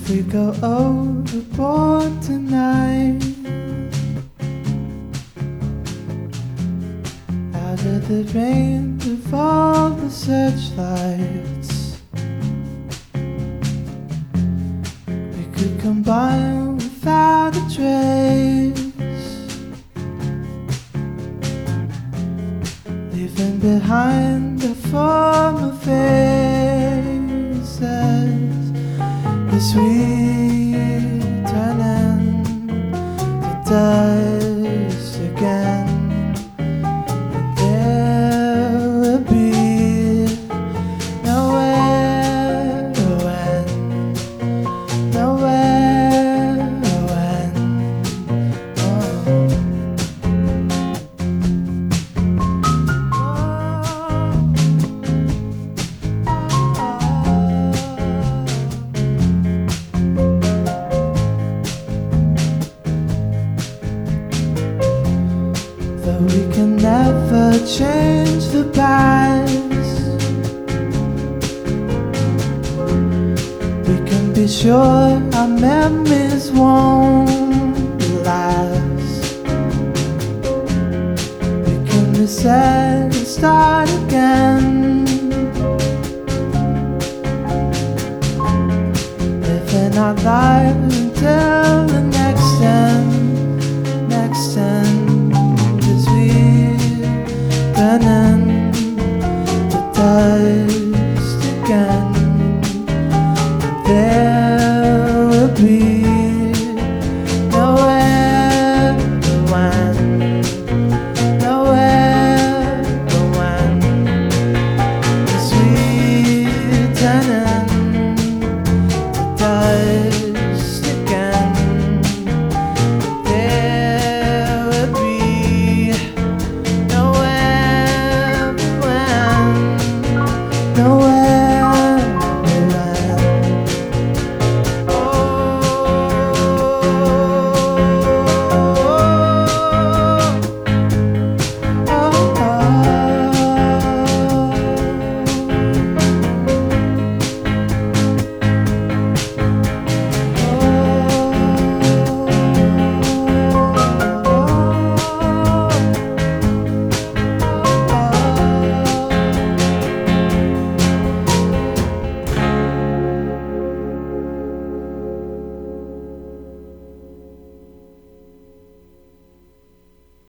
we go overboard tonight, out of the range of all the searchlights, we could combine without a trace, leaving behind the former faces as we turn into dust again. And there will be nowhere when, nowhere when, though we can never change the past, we can be sure our memories won't last. We can reset and start again, living our lives until the next end, next end. Turning to dust again, there will be